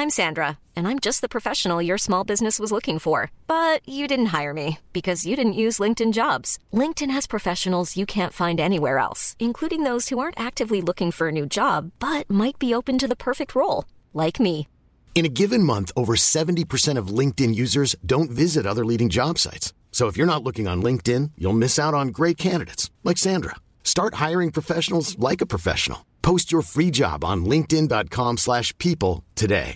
I'm Sandra, and I'm just the professional your small business was looking for. But you didn't hire me because you didn't use LinkedIn Jobs. LinkedIn has professionals you can't find anywhere else, including those who aren't actively looking for a new job, but might be open to the perfect role, like me. In a given month, over 70% of LinkedIn users don't visit other leading job sites. So if you're not looking on LinkedIn, you'll miss out on great candidates like Sandra. Start hiring professionals like a professional. Post your free job on linkedin.com/people today.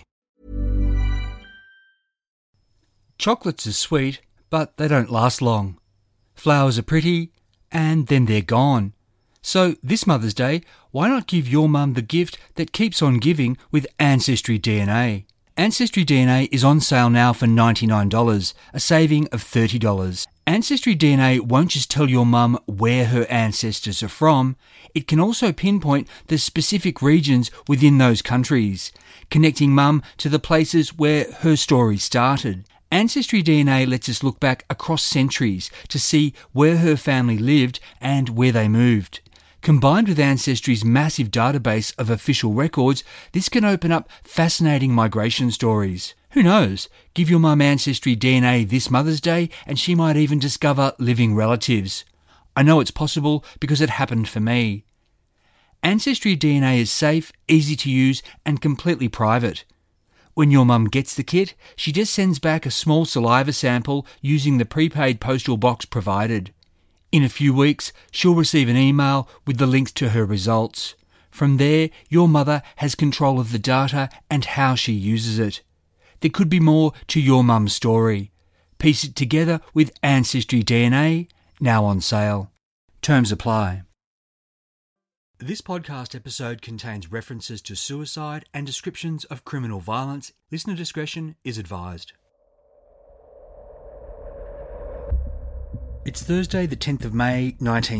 Chocolates are sweet, but they don't last long. Flowers are pretty, and then they're gone. So this Mother's Day, why not give your mum the gift that keeps on giving with Ancestry DNA? Ancestry DNA is on sale now for $99, a saving of $30. Ancestry DNA won't just tell your mum where her ancestors are from, it can also pinpoint the specific regions within those countries, connecting mum to the places where her story started. Ancestry DNA lets us look back across centuries to see where her family lived and where they moved. Combined with Ancestry's massive database of official records, this can open up fascinating migration stories. Who knows? Give your mum Ancestry DNA this Mother's Day and she might even discover living relatives. I know it's possible because it happened for me. Ancestry DNA is safe, easy to use and completely private. When your mum gets the kit, she just sends back a small saliva sample using the prepaid postal box provided. In a few weeks, she'll receive an email with the links to her results. From there, your mother has control of the data and how she uses it. There could be more to your mum's story. Piece it together with Ancestry DNA, now on sale. Terms apply. This podcast episode contains references to suicide and descriptions of criminal violence. Listener discretion is advised. It's Thursday the 10th of May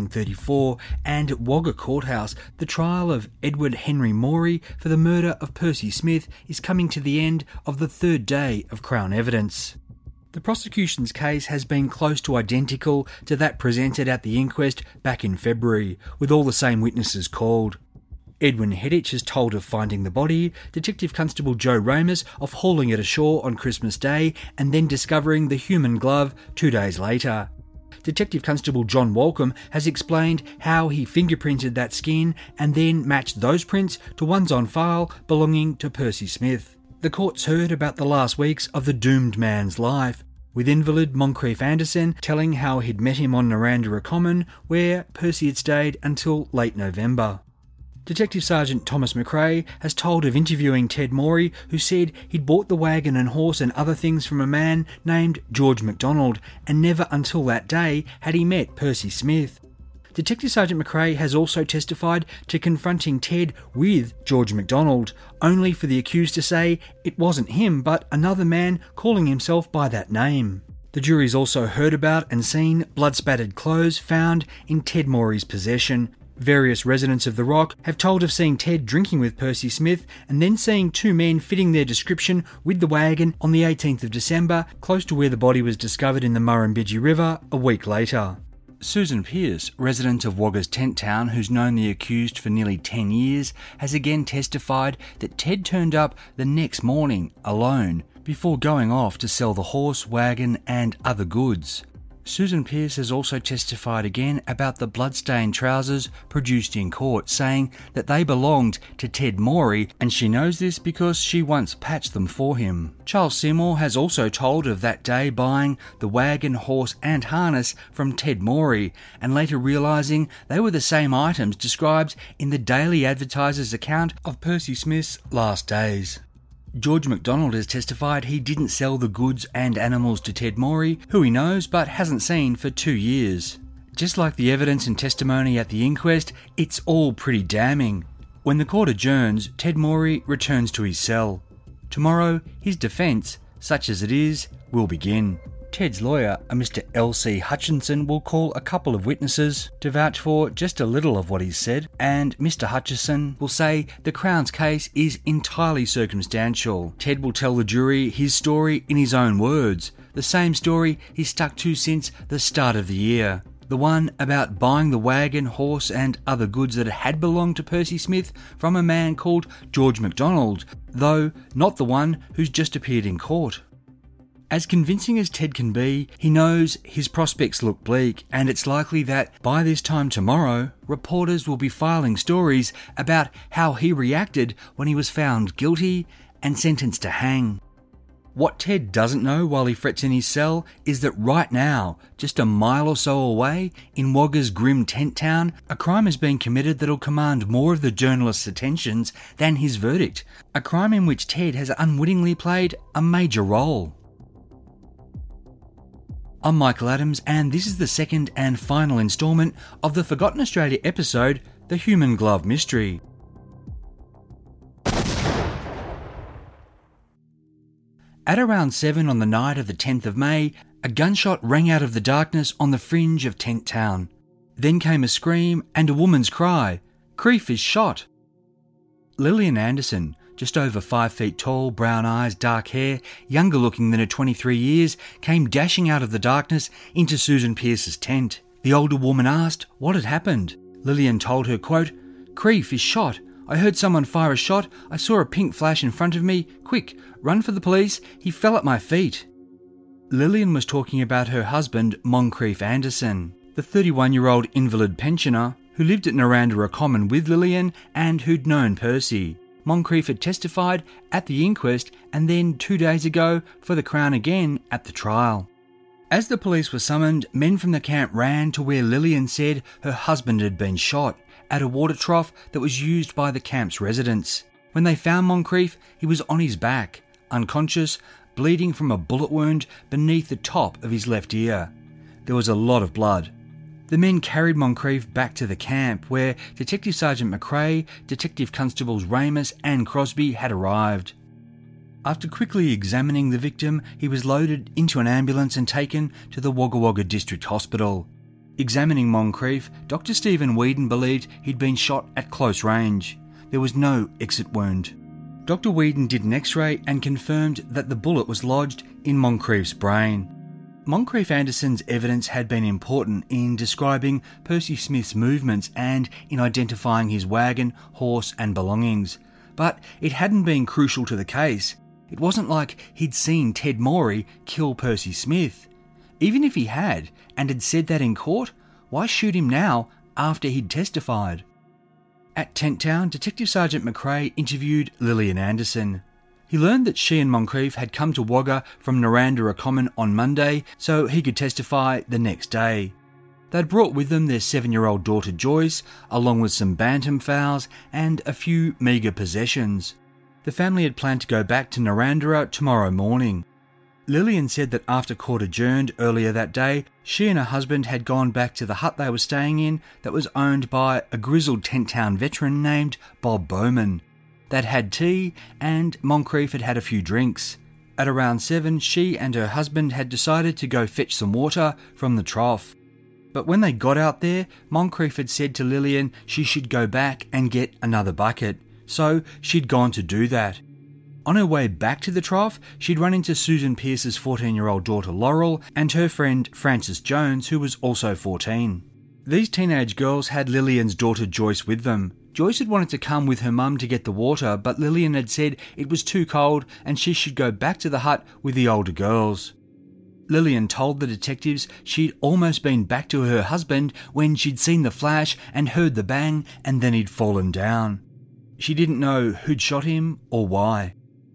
1934 and at Wagga Courthouse the trial of Edward Henry Morey for the murder of Percy Smith is coming to the end of the third day of Crown evidence. The prosecution's case has been close to identical to that presented at the inquest back in February, with all the same witnesses called. Edwin Heddich is told of finding the body, Detective Constable Joe Ramus of hauling it ashore on Christmas Day and then discovering the human glove 2 days later. Detective Constable John Walcombe has explained how he fingerprinted that skin and then matched those prints to ones on file belonging to Percy Smith. The court's heard about the last weeks of the doomed man's life, with invalid Moncrief Anderson telling how he'd met him on Narandera Common, where Percy had stayed until late November. Detective Sergeant Thomas McRae has told of interviewing Ted Morey, who said he'd bought the wagon and horse and other things from a man named George MacDonald, and never until that day had he met Percy Smith. Detective Sergeant McRae has also testified to confronting Ted with George MacDonald, only for the accused to say it wasn't him but another man calling himself by that name. The jury's also heard about and seen blood-spattered clothes found in Ted Morey's possession. Various residents of the Rock have told of seeing Ted drinking with Percy Smith and then seeing two men fitting their description with the wagon on the 18th of December, close to where the body was discovered in the Murrumbidgee River a week later. Susan Pearce, resident of Wagga's Tent Town who's known the accused for nearly 10 years, has again testified that Ted turned up the next morning alone before going off to sell the horse, wagon and other goods. Susan Pearce has also testified again about the bloodstained trousers produced in court, saying that they belonged to Ted Morey, and she knows this because she once patched them for him. Charles Seymour has also told of that day buying the wagon, horse and harness from Ted Morey, and later realising they were the same items described in the Daily Advertiser's account of Percy Smith's last days. George MacDonald has testified he didn't sell the goods and animals to Ted Morey, who he knows but hasn't seen for 2 years. Just like the evidence and testimony at the inquest, it's all pretty damning. When the court adjourns, Ted Morey returns to his cell. Tomorrow, his defence, such as it is, will begin. Ted's lawyer, a Mr. L.C. Hutchinson, will call a couple of witnesses to vouch for just a little of what he's said, and Mr. Hutchinson will say the Crown's case is entirely circumstantial. Ted will tell the jury his story in his own words, the same story he's stuck to since the start of the year. The one about buying the wagon, horse and other goods that had belonged to Percy Smith from a man called George MacDonald, though not the one who's just appeared in court. As convincing as Ted can be, he knows his prospects look bleak, and it's likely that by this time tomorrow, reporters will be filing stories about how he reacted when he was found guilty and sentenced to hang. What Ted doesn't know while he frets in his cell is that right now, just a mile or so away, in Wagga's grim tent town, a crime has been committed that'll command more of the journalists' attentions than his verdict, a crime in which Ted has unwittingly played a major role. I'm Michael Adams, and this is the second and final instalment of the Forgotten Australia episode, The Human Glove Mystery. At around 7 on the night of the 10th of May, a gunshot rang out of the darkness on the fringe of Tent Town. Then came a scream and a woman's cry, "Creef is shot!" Lillian Anderson, just over 5 feet tall, brown eyes, dark hair, younger looking than her 23 years, came dashing out of the darkness into Susan Pearce's tent. The older woman asked what had happened. Lillian told her, quote, "Creef is shot. I heard someone fire a shot. I saw a pink flash in front of me. Quick, run for the police. He fell at my feet." Lillian was talking about her husband, Moncrief Anderson, the 31-year-old invalid pensioner who lived at Narrandera Common with Lillian and who'd known Percy. Moncrief had testified at the inquest and then 2 days ago for the Crown again at the trial. As the police were summoned, men from the camp ran to where Lillian said her husband had been shot at a water trough that was used by the camp's residents. When they found Moncrief, he was on his back, unconscious, bleeding from a bullet wound beneath the top of his left ear. There was a lot of blood. The men carried Moncrief back to the camp, where Detective Sergeant McRae, Detective Constables Ramus and Crosby had arrived. After quickly examining the victim, he was loaded into an ambulance and taken to the Wagga Wagga District Hospital. Examining Moncrief, Dr. Stephen Whedon believed he'd been shot at close range. There was no exit wound. Dr. Whedon did an X-ray and confirmed that the bullet was lodged in Moncrief's brain. Moncrief Anderson's evidence had been important in describing Percy Smith's movements and in identifying his wagon, horse and belongings, but it hadn't been crucial to the case. It wasn't like he'd seen Ted Morey kill Percy Smith. Even if he had, and had said that in court, why shoot him now after he'd testified? At Tent Town, Detective Sergeant McRae interviewed Lillian Anderson. He learned that she and Moncrief had come to Wagga from Narrandera Common on Monday so he could testify the next day. They'd brought with them their 7-year-old daughter Joyce, along with some bantam fowls and a few meagre possessions. The family had planned to go back to Narrandera tomorrow morning. Lillian said that after court adjourned earlier that day, she and her husband had gone back to the hut they were staying in that was owned by a grizzled Tent Town veteran named Bob Bowman. They'd had tea and Moncrief had had a few drinks. At around 7, she and her husband had decided to go fetch some water from the trough. But when they got out there, Moncrief had said to Lillian she should go back and get another bucket, so she'd gone to do that. On her way back to the trough, she'd run into Susan Pearce's 14-year-old daughter Laurel and her friend Frances Jones, who was also 14. These teenage girls had Lillian's daughter Joyce with them. Joyce had wanted to come with her mum to get the water, but Lillian had said it was too cold and she should go back to the hut with the older girls. Lillian told the detectives she'd almost been back to her husband when she'd seen the flash and heard the bang and then he'd fallen down. She didn't know who'd shot him or why.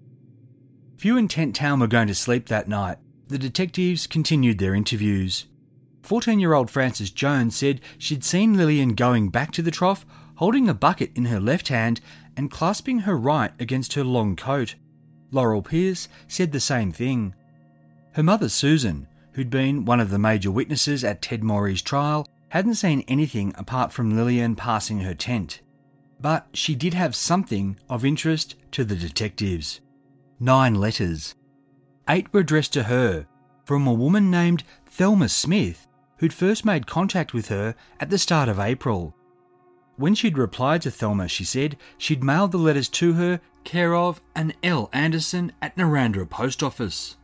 Few in Tent Town were going to sleep that night. The detectives continued their interviews. 14-year-old Frances Jones said she'd seen Lillian going back to the trough, holding a bucket in her left hand and clasping her right against her long coat. Laurel Pearce said the same thing. Her mother Susan, who'd been one of the major witnesses at Ted Morey's trial, hadn't seen anything apart from Lillian passing her tent. But she did have something of interest to the detectives. 9 letters. 8 were addressed to her, from a woman named Thelma Smith, who'd first made contact with her at the start of April. When she'd replied to Thelma, she said she'd mailed the letters to her, care of an L. Anderson at Narrandera Post Office.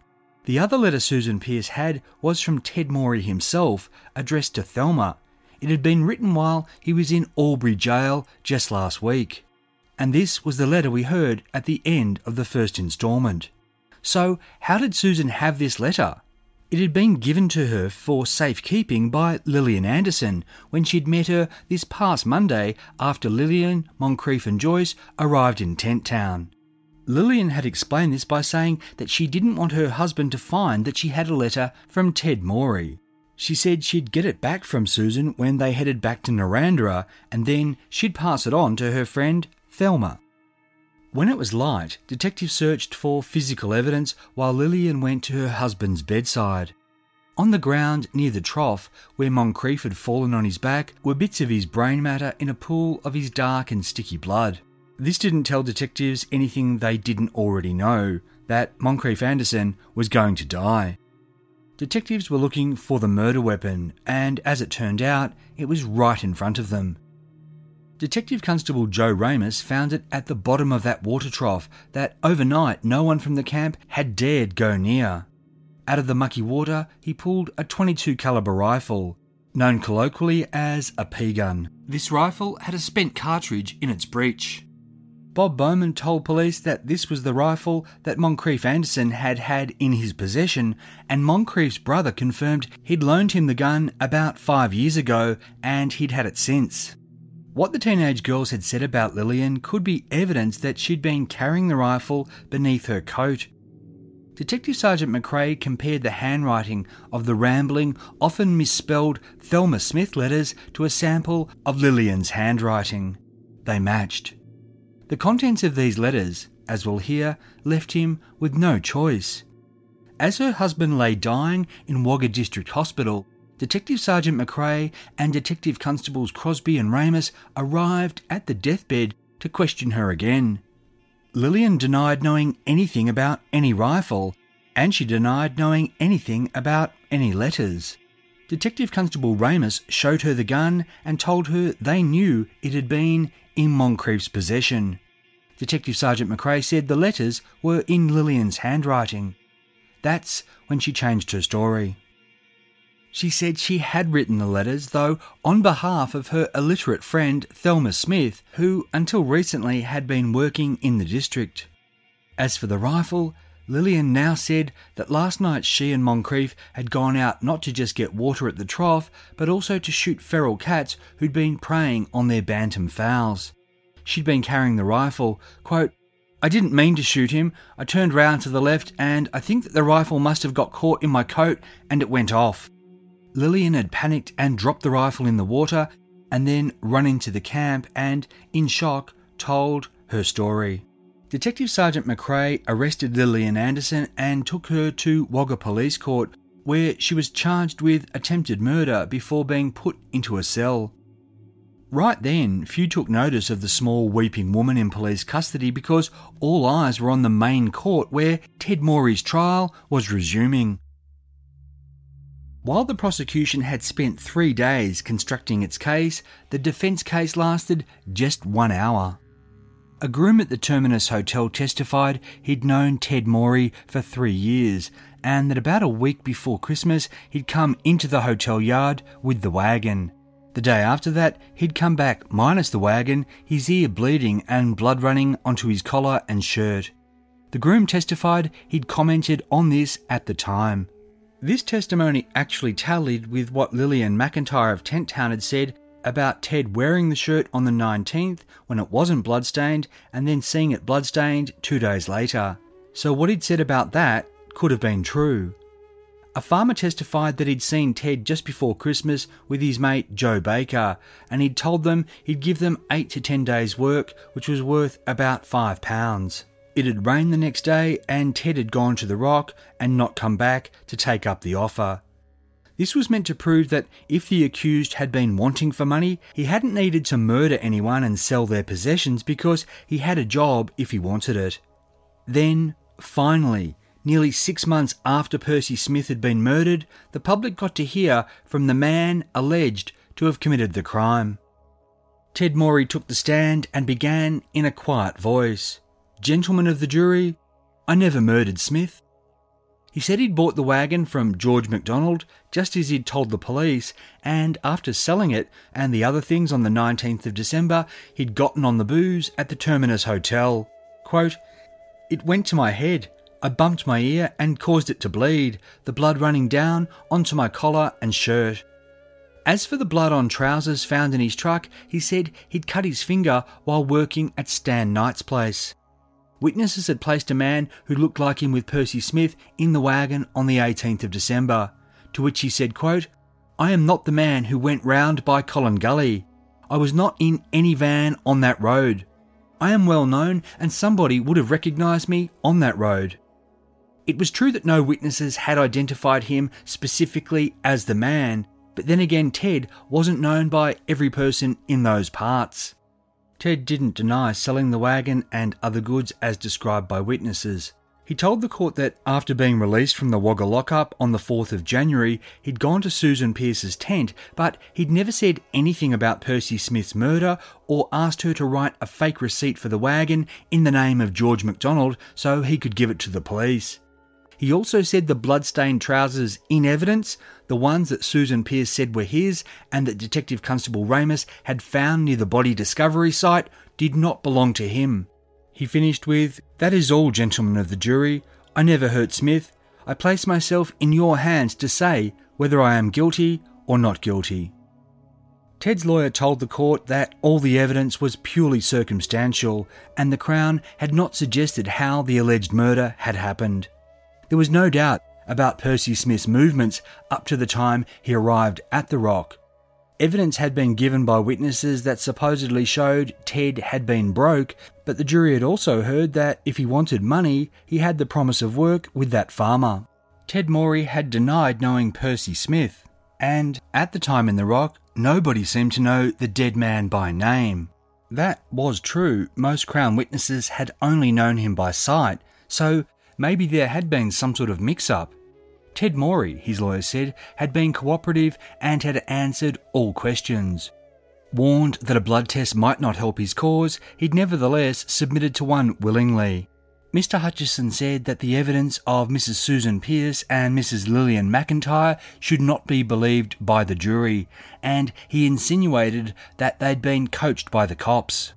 The other letter Susan Pearce had was from Ted Morey himself, addressed to Thelma. It had been written while he was in Albury Jail just last week. And this was the letter we heard at the end of the first instalment. So, how did Susan have this letter? It had been given to her for safekeeping by Lillian Anderson when she'd met her this past Monday after Lillian, Moncrief and Joyce arrived in Tent Town. Lillian had explained this by saying that she didn't want her husband to find that she had a letter from Ted Morey. She said she'd get it back from Susan when they headed back to Narrandera, and then she'd pass it on to her friend Thelma. When it was light, detectives searched for physical evidence while Lillian went to her husband's bedside. On the ground near the trough, where Moncrief had fallen on his back, were bits of his brain matter in a pool of his dark and sticky blood. This didn't tell detectives anything they didn't already know, that Moncrief Anderson was going to die. Detectives were looking for the murder weapon, and as it turned out, it was right in front of them. Detective Constable Joe Ramus found it at the bottom of that water trough that overnight no one from the camp had dared go near. Out of the mucky water, he pulled a .22 caliber rifle, known colloquially as a P-gun. This rifle had a spent cartridge in its breech. Bob Bowman told police that this was the rifle that Moncrief Anderson had had in his possession, and Moncrief's brother confirmed he'd loaned him the gun about 5 years ago and he'd had it since. What the teenage girls had said about Lillian could be evidence that she'd been carrying the rifle beneath her coat. Detective Sergeant McRae compared the handwriting of the rambling, often misspelled Thelma Smith letters to a sample of Lillian's handwriting. They matched. The contents of these letters, as we'll hear, left him with no choice. As her husband lay dying in Wagga District Hospital, Detective Sergeant McRae and Detective Constables Crosby and Ramus arrived at the deathbed to question her again. Lillian denied knowing anything about any rifle, and she denied knowing anything about any letters. Detective Constable Ramus showed her the gun and told her they knew it had been in Moncrief's possession. Detective Sergeant McRae said the letters were in Lillian's handwriting. That's when she changed her story. She said she had written the letters, though, on behalf of her illiterate friend Thelma Smith, who until recently had been working in the district. As for the rifle, Lillian now said that last night she and Moncrief had gone out not to just get water at the trough, but also to shoot feral cats who'd been preying on their bantam fowls. She'd been carrying the rifle. Quote, "I didn't mean to shoot him. I turned round to the left and I think that the rifle must have got caught in my coat and it went off." Lillian had panicked and dropped the rifle in the water and then run into the camp and, in shock, told her story. Detective Sergeant McRae arrested Lillian Anderson and took her to Wagga Police Court, where she was charged with attempted murder before being put into a cell. Right then, few took notice of the small weeping woman in police custody because all eyes were on the main court where Ted Morey's trial was resuming. While the prosecution had spent 3 days constructing its case, the defence case lasted just 1 hour. A groom at the Terminus Hotel testified he'd known Ted Morey for 3 years, and that about a week before Christmas he'd come into the hotel yard with the wagon. The day after that, he'd come back minus the wagon, his ear bleeding and blood running onto his collar and shirt. The groom testified he'd commented on this at the time. This testimony actually tallied with what Lillian McIntyre of Tent Town had said about Ted wearing the shirt on the 19th when it wasn't bloodstained and then seeing it bloodstained 2 days later. So what he'd said about that could have been true. A farmer testified that he'd seen Ted just before Christmas with his mate Joe Baker, and he'd told them he'd give them 8 to 10 days' work, which was worth about £5. It had rained the next day and Ted had gone to the Rock and not come back to take up the offer. This was meant to prove that if the accused had been wanting for money, he hadn't needed to murder anyone and sell their possessions because he had a job if he wanted it. Then, finally, nearly 6 months after Percy Smith had been murdered, the public got to hear from the man alleged to have committed the crime. Ted Morey took the stand and began in a quiet voice, "Gentlemen of the jury, I never murdered Smith." He said he'd bought the wagon from George MacDonald just as he'd told the police, and after selling it and the other things on the 19th of December, he'd gotten on the booze at the Terminus Hotel. Quote, "It went to my head. I bumped my ear and caused it to bleed, the blood running down onto my collar and shirt." As for the blood on trousers found in his truck, he said he'd cut his finger while working at Stan Knight's place. Witnesses had placed a man who looked like him with Percy Smith in the wagon on the 18th of December, to which he said, quote, "I am not the man who went round by Colin Gully. I was not in any van on that road. I am well known and somebody would have recognised me on that road." It was true that no witnesses had identified him specifically as the man, but then again Ted wasn't known by every person in those parts. Ted didn't deny selling the wagon and other goods as described by witnesses. He told the court that after being released from the Wagga lockup on the 4th of January, he'd gone to Susan Pearce's tent, but he'd never said anything about Percy Smith's murder or asked her to write a fake receipt for the wagon in the name of George MacDonald so he could give it to the police. He also said the blood-stained trousers in evidence, the ones that Susan Pearce said were his and that Detective Constable Ramus had found near the body discovery site, did not belong to him. He finished with, "That is all, gentlemen of the jury. I never hurt Smith. I place myself in your hands to say whether I am guilty or not guilty." Ted's lawyer told the court that all the evidence was purely circumstantial and the Crown had not suggested how the alleged murder had happened. There was no doubt about Percy Smith's movements up to the time he arrived at the Rock. Evidence had been given by witnesses that supposedly showed Ted had been broke, but the jury had also heard that if he wanted money, he had the promise of work with that farmer. Ted Morey had denied knowing Percy Smith, and at the time in the Rock, nobody seemed to know the dead man by name. That was true. Most Crown witnesses had only known him by sight, so maybe there had been some sort of mix-up. Ted Morey, his lawyer said, had been cooperative and had answered all questions. Warned that a blood test might not help his cause, he'd nevertheless submitted to one willingly. Mr. Hutchison said that the evidence of Mrs. Susan Pearce and Mrs. Lillian McIntyre should not be believed by the jury, and he insinuated that they'd been coached by the cops.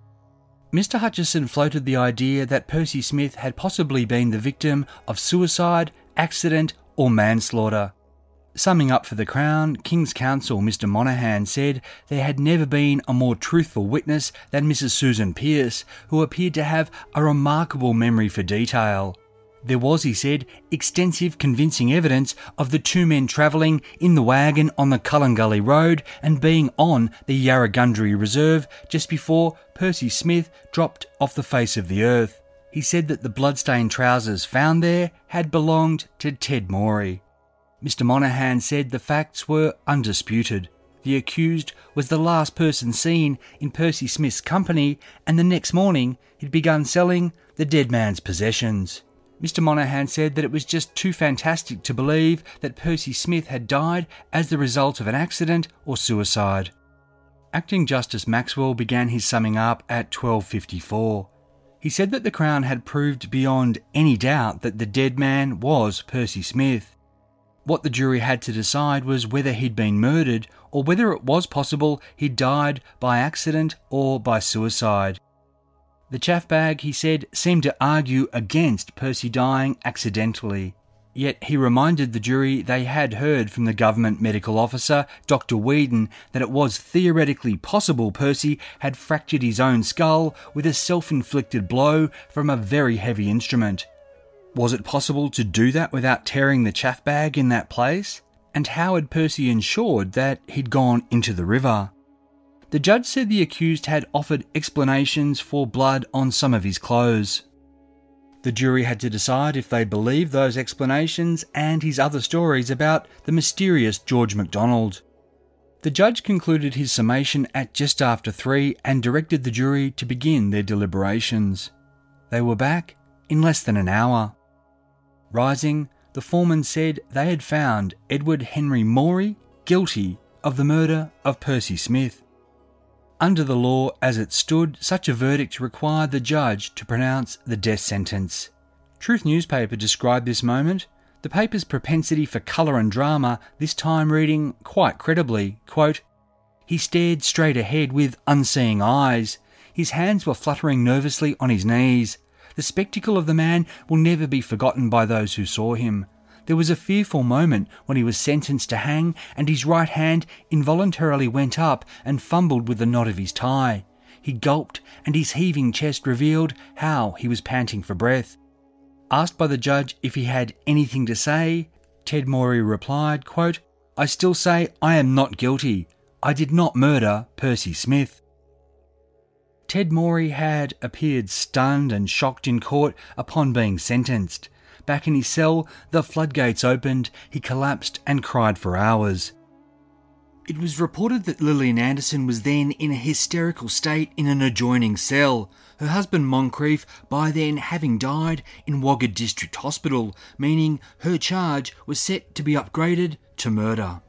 Mr. Hutchison floated the idea that Percy Smith had possibly been the victim of suicide, accident, or manslaughter. Summing up for the Crown, King's Counsel Mr. Monaghan said there had never been a more truthful witness than Mrs. Susan Pearce, who appeared to have a remarkable memory for detail. There was, he said, extensive convincing evidence of the two men travelling in the wagon on the Cullingully Road and being on the Yarragundry Reserve just before Percy Smith dropped off the face of the earth. He said that the blood-stained trousers found there had belonged to Ted Morey. Mr. Monaghan said the facts were undisputed. The accused was the last person seen in Percy Smith's company, and the next morning he'd begun selling the dead man's possessions. Mr. Monaghan said that it was just too fantastic to believe that Percy Smith had died as the result of an accident or suicide. Acting Justice Maxwell began his summing up at 12:54. He said that the Crown had proved beyond any doubt that the dead man was Percy Smith. What the jury had to decide was whether he'd been murdered or whether it was possible he'd died by accident or by suicide. The chaff bag, he said, seemed to argue against Percy dying accidentally. Yet he reminded the jury they had heard from the government medical officer, Dr. Whedon, that it was theoretically possible Percy had fractured his own skull with a self-inflicted blow from a very heavy instrument. Was it possible to do that without tearing the chaff bag in that place? And how had Percy ensured that he'd gone into the river? The judge said the accused had offered explanations for blood on some of his clothes. The jury had to decide if they believed those explanations and his other stories about the mysterious George MacDonald. The judge concluded his summation at just after 3 and directed the jury to begin their deliberations. They were back in less than an hour. Rising, the foreman said they had found Edward Henry Morey guilty of the murder of Percy Smith. Under the law as it stood, such a verdict required the judge to pronounce the death sentence. Truth newspaper described this moment. The paper's propensity for colour and drama, this time reading quite credibly, quote, "He stared straight ahead with unseeing eyes. His hands were fluttering nervously on his knees. The spectacle of the man will never be forgotten by those who saw him. There was a fearful moment when he was sentenced to hang and his right hand involuntarily went up and fumbled with the knot of his tie. He gulped and his heaving chest revealed how he was panting for breath. Asked by the judge if he had anything to say, Ted Morey replied, quote, "I still say I am not guilty. I did not murder Percy Smith." Ted Morey had appeared stunned and shocked in court upon being sentenced. Back in his cell, the floodgates opened, he collapsed and cried for hours. It was reported that Lillian Anderson was then in a hysterical state in an adjoining cell, her husband Moncrief by then having died in Wagga District Hospital, meaning her charge was set to be upgraded to murder.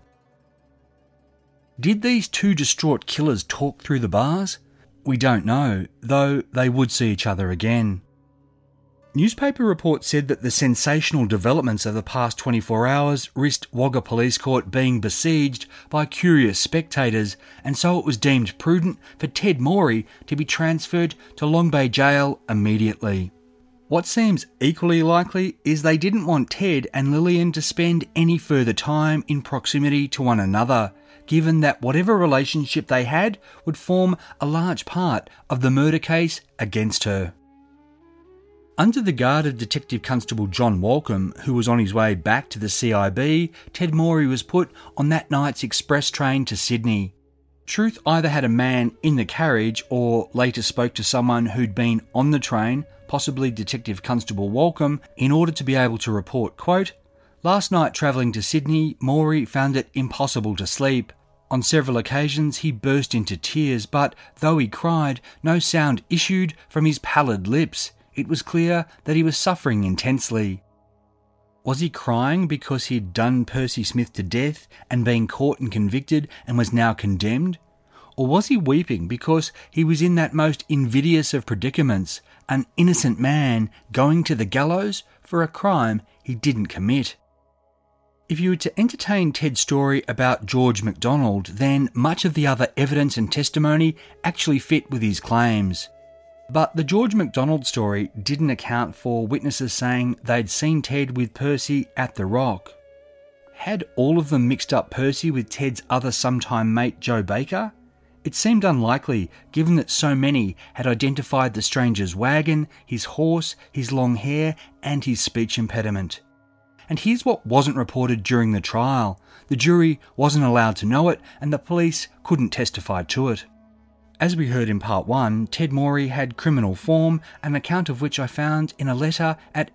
Did these two distraught killers talk through the bars? We don't know, though they would see each other again. Newspaper reports said that the sensational developments of the past 24 hours risked Wagga Police Court being besieged by curious spectators, and so it was deemed prudent for Ted Morey to be transferred to Long Bay Jail immediately. What seems equally likely is they didn't want Ted and Lillian to spend any further time in proximity to one another, given that whatever relationship they had would form a large part of the murder case against her. Under the guard of Detective Constable John Walcombe, who was on his way back to the CIB, Ted Morey was put on that night's express train to Sydney. Truth either had a man in the carriage or later spoke to someone who'd been on the train, possibly Detective Constable Walcombe, in order to be able to report, quote, "Last night travelling to Sydney, Morey found it impossible to sleep. On several occasions he burst into tears, but though he cried, no sound issued from his pallid lips. It was clear that he was suffering intensely." Was he crying because he'd done Percy Smith to death and been caught and convicted and was now condemned? Or was he weeping because he was in that most invidious of predicaments, an innocent man going to the gallows for a crime he didn't commit? If you were to entertain Ted's story about George MacDonald, then much of the other evidence and testimony actually fit with his claims. But the George MacDonald story didn't account for witnesses saying they'd seen Ted with Percy at the Rock. Had all of them mixed up Percy with Ted's other sometime mate Joe Baker? It seemed unlikely, given that so many had identified the stranger's wagon, his horse, his long hair, and his speech impediment. And here's what wasn't reported during the trial. The jury wasn't allowed to know it, and the police couldn't testify to it. As we heard in part 1, Ted Morey had criminal form, an account of which I found in a letter at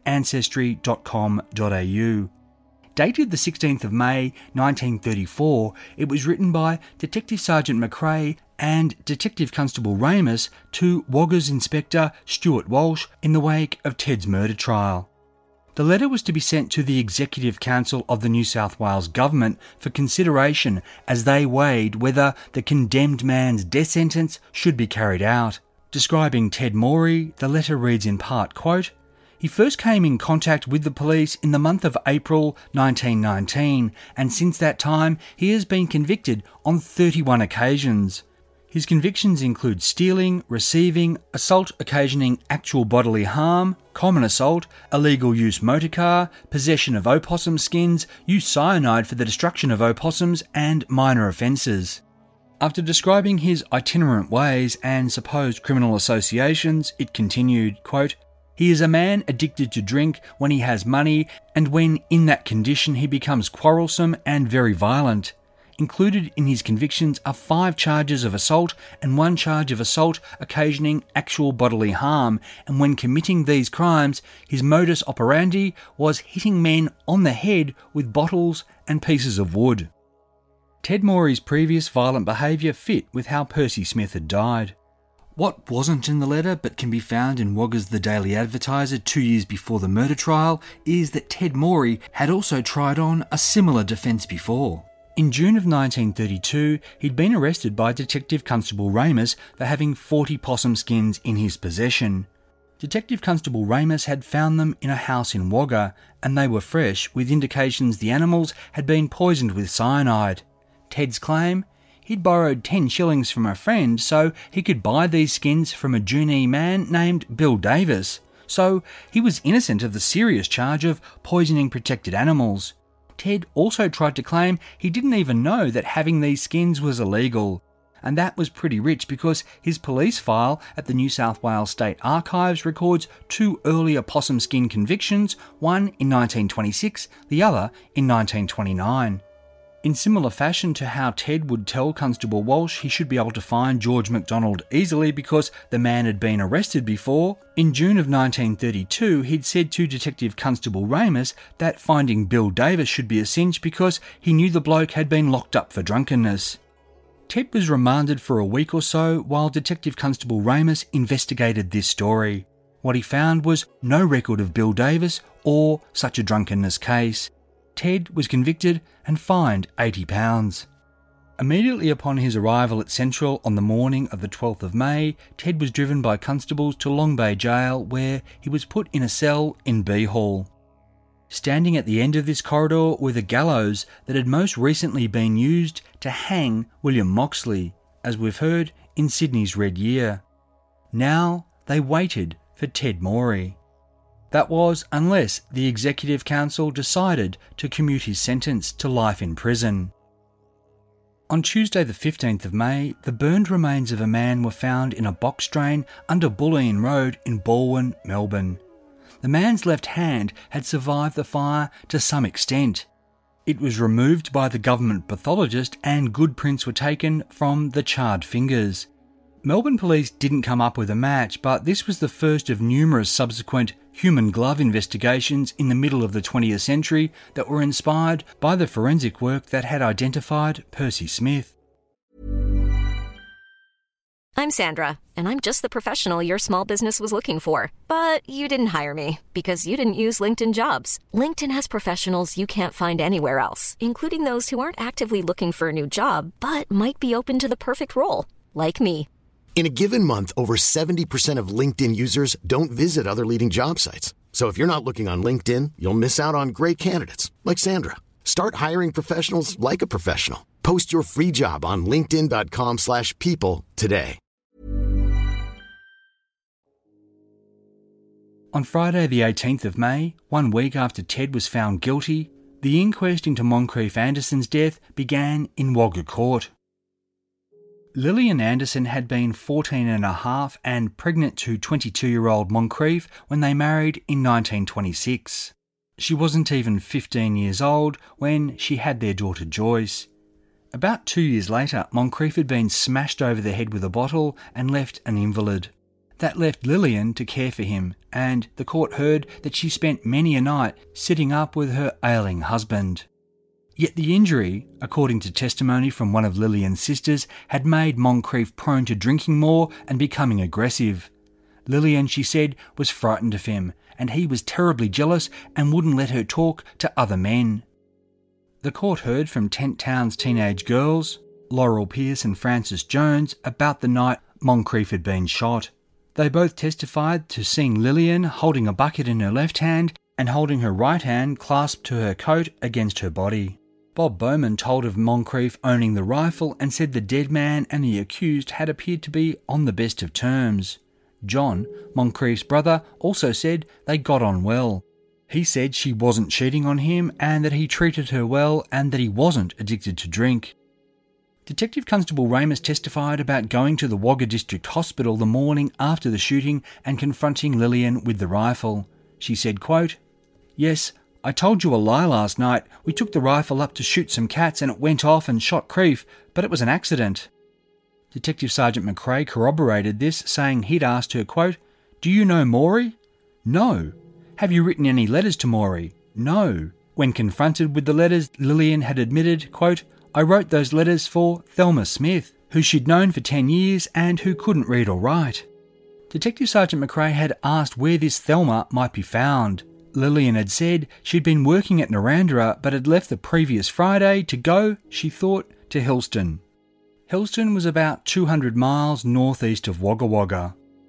ancestry.com.au. Dated the 16th of May 1934, it was written by Detective Sergeant McRae and Detective Constable Ramus to Wagga's Inspector Stuart Walsh in the wake of Ted's murder trial. The letter was to be sent to the Executive Council of the New South Wales Government for consideration as they weighed whether the condemned man's death sentence should be carried out. Describing Ted Morey, the letter reads in part, quote, "He first came in contact with the police in the month of April 1919, and since that time he has been convicted on 31 occasions. His convictions include stealing, receiving, assault occasioning actual bodily harm, common assault, illegal use motorcar, possession of opossum skins, use cyanide for the destruction of opossums, and minor offences." After describing his itinerant ways and supposed criminal associations, it continued, quote, "He is a man addicted to drink when he has money, and when in that condition he becomes quarrelsome and very violent. Included in his convictions are 5 charges of assault and 1 charge of assault occasioning actual bodily harm, and when committing these crimes, his modus operandi was hitting men on the head with bottles and pieces of wood." Ted Morey's previous violent behaviour fit with how Percy Smith had died. What wasn't in the letter but can be found in Wagga's The Daily Advertiser 2 years before the murder trial is that Ted Morey had also tried on a similar defence before. In June of 1932, he'd been arrested by Detective Constable Ramus for having 40 possum skins in his possession. Detective Constable Ramus had found them in a house in Wagga, and they were fresh, with indications the animals had been poisoned with cyanide. Ted's claim? He'd borrowed 10 shillings from a friend so he could buy these skins from a Junee man named Bill Davis, so he was innocent of the serious charge of poisoning protected animals. Ted also tried to claim he didn't even know that having these skins was illegal, and that was pretty rich because his police file at the New South Wales State Archives records 2 earlier possum skin convictions, one in 1926, the other in 1929. In similar fashion to how Ted would tell Constable Walsh he should be able to find George MacDonald easily because the man had been arrested before, in June of 1932 he'd said to Detective Constable Ramus that finding Bill Davis should be a cinch because he knew the bloke had been locked up for drunkenness. Ted was remanded for a week or so while Detective Constable Ramus investigated this story. What he found was no record of Bill Davis or such a drunkenness case. Ted was convicted and fined £80. Immediately upon his arrival at Central on the morning of the 12th of May, Ted was driven by constables to Long Bay Jail where he was put in a cell in B Hall. Standing at the end of this corridor were the gallows that had most recently been used to hang William Moxley, as we've heard in Sydney's Red Year. Now they waited for Ted Morey. That was unless the Executive Council decided to commute his sentence to life in prison. On Tuesday the 15th of May, the burned remains of a man were found in a box drain under Bulleen Road in Balwyn, Melbourne. The man's left hand had survived the fire to some extent. It was removed by the government pathologist and good prints were taken from the charred fingers. Melbourne police didn't come up with a match, but this was the first of numerous subsequent human glove investigations in the middle of the 20th century that were inspired by the forensic work that had identified Percy Smith. I'm Sandra, and I'm just the professional your small business was looking for. But you didn't hire me because you didn't use LinkedIn Jobs. LinkedIn has professionals you can't find anywhere else, including those who aren't actively looking for a new job, but might be open to the perfect role, like me. In a given month, over 70% of LinkedIn users don't visit other leading job sites. So if you're not looking on LinkedIn, you'll miss out on great candidates like Sandra. Start hiring professionals like a professional. Post your free job on linkedin.com/people today. On Friday the 18th of May, 1 week after Ted was found guilty, the inquest into Moncrieff Anderson's death began in Wagga Court. Lillian Anderson had been 14 and a half and pregnant to 22-year-old Moncrieff when they married in 1926. She wasn't even 15 years old when she had their daughter Joyce. About 2 years later, Moncrieff had been smashed over the head with a bottle and left an invalid. That left Lillian to care for him, and the court heard that she spent many a night sitting up with her ailing husband. Yet the injury, according to testimony from one of Lillian's sisters, had made Moncrieff prone to drinking more and becoming aggressive. Lillian, she said, was frightened of him, and he was terribly jealous and wouldn't let her talk to other men. The court heard from Tent Town's teenage girls, Laurel Pierce and Frances Jones, about the night Moncrieff had been shot. They both testified to seeing Lillian holding a bucket in her left hand and holding her right hand clasped to her coat against her body. Bob Bowman told of Moncrieff owning the rifle and said the dead man and the accused had appeared to be on the best of terms. John, Moncrieff's brother, also said they got on well. He said she wasn't cheating on him and that he treated her well and that he wasn't addicted to drink. Detective Constable Ramus testified about going to the Wagga District Hospital the morning after the shooting and confronting Lillian with the rifle. She said, quote, "Yes, I told you a lie last night. We took the rifle up to shoot some cats and it went off and shot Creef, but it was an accident." Detective Sergeant McRae corroborated this, saying he'd asked her, quote, "Do you know Morey?" "No." "Have you written any letters to Morey?" "No." When confronted with the letters, Lillian had admitted, quote, "I wrote those letters for Thelma Smith, who she'd known for 10 years and who couldn't read or write." Detective Sergeant McRae had asked where this Thelma might be found. Lillian had said she'd been working at Narrandera but had left the previous Friday to go, she thought, to Hillston. Hillston was about 200 miles northeast of Wagga Wagga.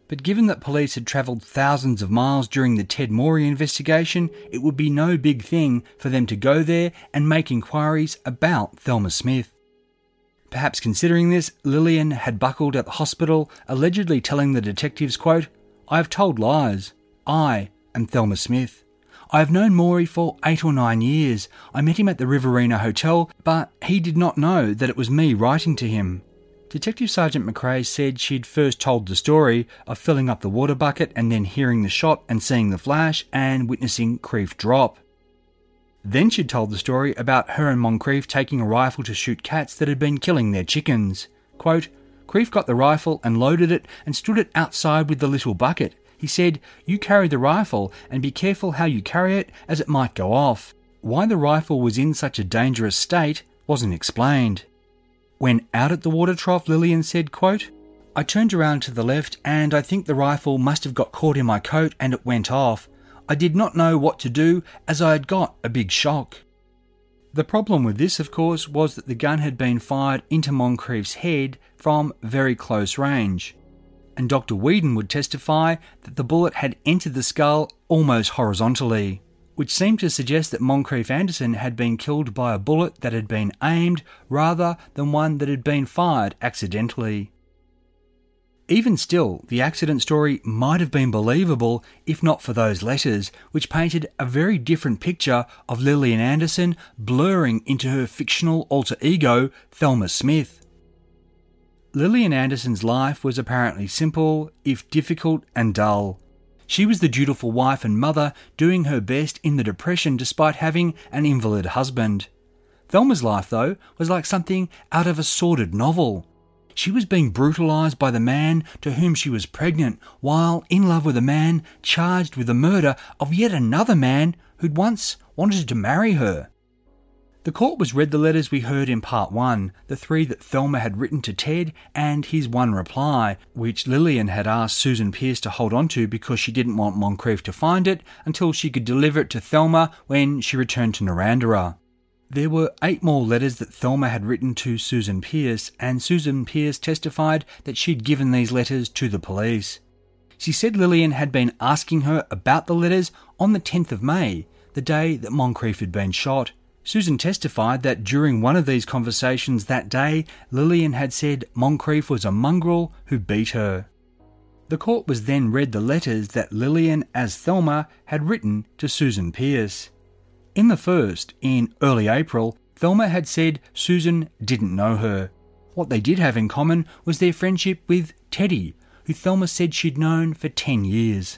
But given that police had travelled thousands of miles during the Ted Morey investigation, it would be no big thing for them to go there and make inquiries about Thelma Smith. Perhaps considering this, Lillian had buckled at the hospital, allegedly telling the detectives, quote, "I have told lies. I am Thelma Smith. I have known Morey for 8 or 9 years. I met him at the Riverina Hotel, but he did not know that it was me writing to him." Detective Sergeant McRae said she'd first told the story of filling up the water bucket and then hearing the shot and seeing the flash and witnessing Crieff drop. Then she'd told the story about her and Moncrieff taking a rifle to shoot cats that had been killing their chickens. Quote, "Crieff got the rifle and loaded it and stood it outside with the little bucket. He said, 'You carry the rifle and be careful how you carry it as it might go off.' Why the rifle was in such a dangerous state wasn't explained." When out at the water trough, Lillian said, quote, "I turned around to the left and I think the rifle must have got caught in my coat and it went off. I did not know what to do as I had got a big shock." The problem with this, of course, was that the gun had been fired into Moncrieff's head from very close range. And Dr. Whedon would testify that the bullet had entered the skull almost horizontally, which seemed to suggest that Moncrieff Anderson had been killed by a bullet that had been aimed rather than one that had been fired accidentally. Even still, the accident story might have been believable if not for those letters, which painted a very different picture of Lillian Anderson blurring into her fictional alter ego, Thelma Smith. Lillian Anderson's life was apparently simple, if difficult and dull. She was the dutiful wife and mother doing her best in the Depression despite having an invalid husband. Thelma's life, though, was like something out of a sordid novel. She was being brutalised by the man to whom she was pregnant, while in love with a man charged with the murder of yet another man who'd once wanted to marry her. The court was read the letters we heard in part 1, the 3 that Thelma had written to Ted and his one reply, which Lillian had asked Susan Pearce to hold on to because she didn't want Moncrieff to find it until she could deliver it to Thelma when she returned to Narrandera. There were 8 more letters that Thelma had written to Susan Pearce, and Susan Pearce testified that she'd given these letters to the police. She said Lillian had been asking her about the letters on the 10th of May, the day that Moncrieff had been shot. Susan testified that during one of these conversations that day, Lillian had said Moncrieff was a mongrel who beat her. The court was then read the letters that Lillian, as Thelma, had written to Susan Pearce. In the first, in early April, Thelma had said Susan didn't know her. What they did have in common was their friendship with Teddy, who Thelma said she'd known for 10 years.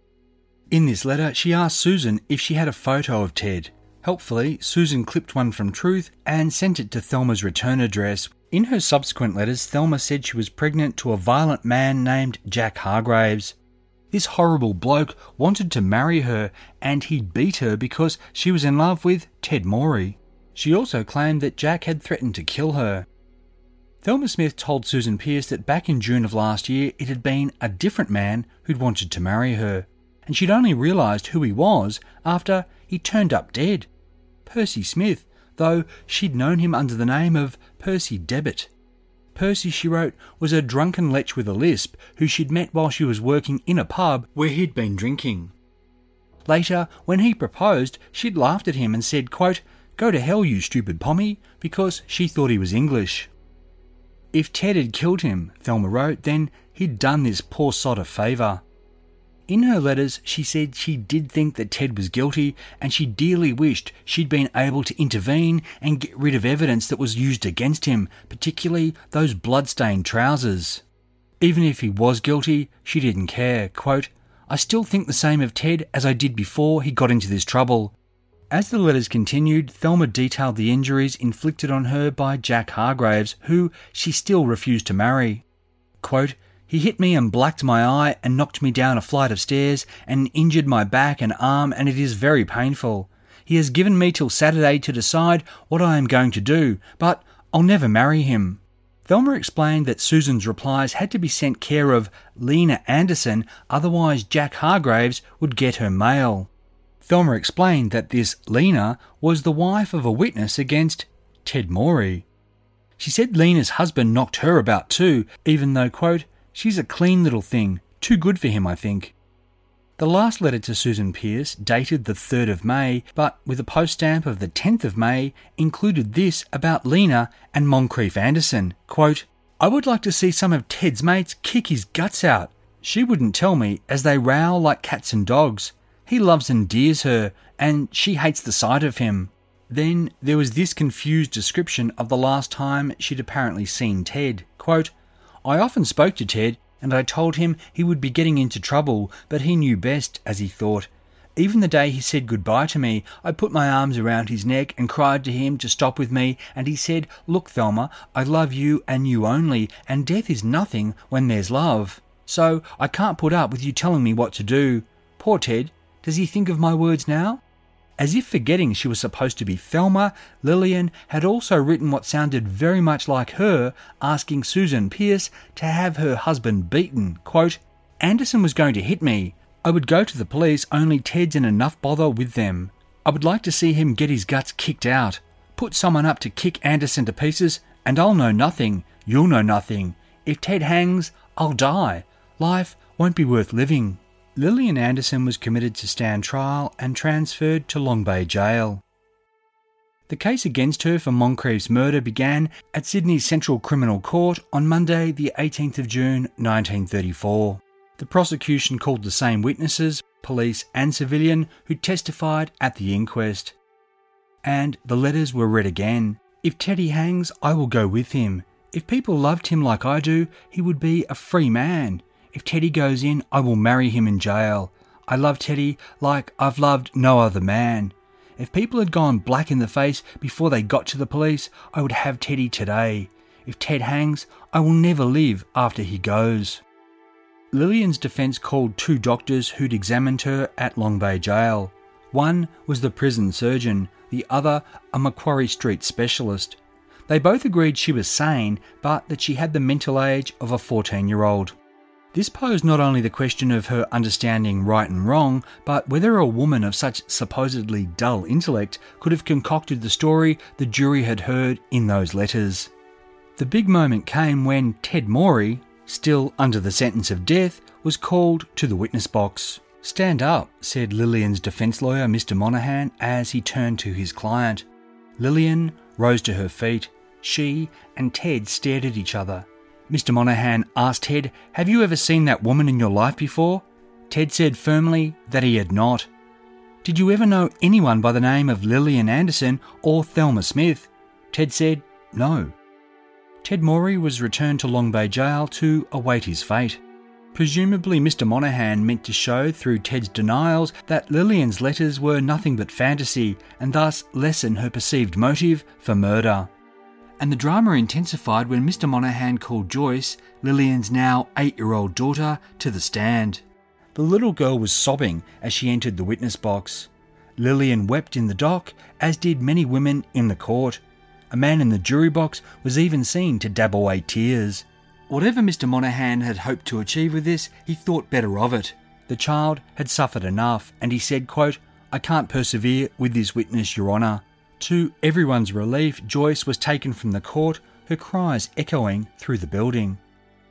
In this letter, she asked Susan if she had a photo of Ted. Helpfully, Susan clipped one from Truth and sent it to Thelma's return address. In her subsequent letters, Thelma said she was pregnant to a violent man named Jack Hargraves. This horrible bloke wanted to marry her and he'd beat her because she was in love with Ted Morey. She also claimed that Jack had threatened to kill her. Thelma Smith told Susan Pearce that back in June of last year it had been a different man who'd wanted to marry her, and she'd only realised who he was after he turned up dead. Percy Smith, though she'd known him under the name of Percy Debbit. Percy, she wrote, was a drunken lech with a lisp who she'd met while she was working in a pub where he'd been drinking. Later, when he proposed, she'd laughed at him and said, quote, "Go to hell, you stupid pommy," because she thought he was English. If Ted had killed him, Thelma wrote, then he'd done this poor sod a favour. In her letters, she said she did think that Ted was guilty and she dearly wished she'd been able to intervene and get rid of evidence that was used against him, particularly those blood-stained trousers. Even if he was guilty, she didn't care. Quote, "I still think the same of Ted as I did before he got into this trouble." As the letters continued, Thelma detailed the injuries inflicted on her by Jack Hargraves, who she still refused to marry. Quote, "He hit me and blacked my eye and knocked me down a flight of stairs and injured my back and arm, and it is very painful. He has given me till Saturday to decide what I am going to do, but I'll never marry him." Thelma explained that Susan's replies had to be sent care of Lena Anderson, otherwise Jack Hargraves would get her mail. Thelma explained that this Lena was the wife of a witness against Ted Morey. She said Lena's husband knocked her about too, even though, quote, "She's a clean little thing, Too good for him, I think. The last letter to Susan Pearce, dated the 3rd of May, but with a post stamp of the 10th of May, included this about Lena and Moncrief Anderson, quote, "I would like to see some of Ted's mates kick his guts out. She wouldn't tell me, as they rowl like cats and dogs. He loves and dears her, and she hates the sight of him." Then there was this confused description of the last time she'd apparently seen Ted, quote, "I often spoke to Ted, and I told him he would be getting into trouble, but he knew best, as he thought. Even the day he said goodbye to me, I put my arms around his neck and cried to him to stop with me, and he said, 'Look, Thelma, I love you and you only, and death is nothing when there's love. So I can't put up with you telling me what to do.' Poor Ted, does he think of my words now?" As if forgetting she was supposed to be Thelma, Lillian had also written what sounded very much like her, asking Susan Pearce to have her husband beaten. Quote, "Anderson was going to hit me. I would go to the police, only Ted's in enough bother with them. I would like to see him get his guts kicked out. Put someone up to kick Anderson to pieces, and I'll know nothing. You'll know nothing. If Ted hangs, I'll die. Life won't be worth living." Lillian Anderson was committed to stand trial and transferred to Long Bay Jail. The case against her for Moncrief's murder began at Sydney's Central Criminal Court on Monday the 18th of June 1934. The prosecution called the same witnesses, police and civilian, who testified at the inquest. And the letters were read again. "If Teddy hangs, I will go with him. If people loved him like I do, he would be a free man. If Teddy goes in, I will marry him in jail. I love Teddy like I've loved no other man. If people had gone black in the face before they got to the police, I would have Teddy today. If Ted hangs, I will never live after he goes." Lillian's defence called 2 doctors who'd examined her at Long Bay Jail. One was the prison surgeon, the other a Macquarie Street specialist. They both agreed she was sane, but that she had the mental age of a 14-year-old. This posed not only the question of her understanding right and wrong, but whether a woman of such supposedly dull intellect could have concocted the story the jury had heard in those letters. The big moment came when Ted Morey, still under the sentence of death, was called to the witness box. "Stand up," said Lillian's defence lawyer, Mr. Monaghan, as he turned to his client. Lillian rose to her feet. She and Ted stared at each other. Mr. Monaghan asked Ted, "Have you ever seen that woman in your life before?" Ted said firmly that he had not. "Did you ever know anyone by the name of Lillian Anderson or Thelma Smith?" Ted said no. Ted Morey was returned to Long Bay Jail to await his fate. Presumably Mr. Monaghan meant to show through Ted's denials that Lillian's letters were nothing but fantasy and thus lessen her perceived motive for murder. And the drama intensified when Mr. Monaghan called Joyce, Lillian's now 8-year-old daughter, to the stand. The little girl was sobbing as she entered the witness box. Lillian wept in the dock, as did many women in the court. A man in the jury box was even seen to dab away tears. Whatever Mr. Monaghan had hoped to achieve with this, he thought better of it. The child had suffered enough, and he said, quote, "I can't persevere with this witness, Your Honour." To everyone's relief, Joyce was taken from the court, her cries echoing through the building.